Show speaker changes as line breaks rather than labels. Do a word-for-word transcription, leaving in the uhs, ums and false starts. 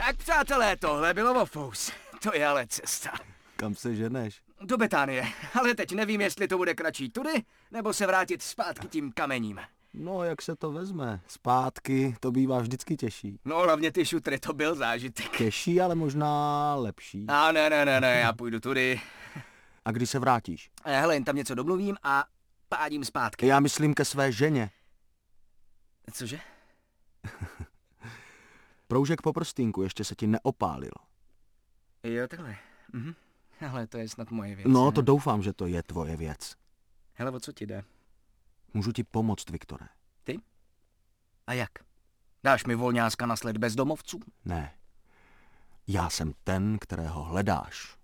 Tak přátelé, tohle bylo Vofous. To je ale cesta.
Kam se ženeš?
Do Betánie, ale teď nevím, jestli to bude kratší tudy, nebo se vrátit zpátky tím kamením.
No, jak se to vezme? Zpátky, to bývá vždycky těžší.
No, hlavně ty šutry, to byl zážitek.
Těžší, ale možná lepší.
A ne, ne, ne, ne, já půjdu tudy.
A kdy se vrátíš?
Eh, Hele, jen tam něco domluvím a pádím zpátky.
Já myslím ke své ženě.
Cože?
Proužek po prstínku, ještě se ti neopálil.
Jo, takhle. Mhm. Ale to je snad moje věc.
No,
ne?
to doufám, že to je tvoje věc.
Hele, o co ti jde?
Můžu ti pomoct, Viktore.
Ty? A jak? Dáš mi volňáska na sled bezdomovců?
Ne. Já jsem ten, kterého hledáš.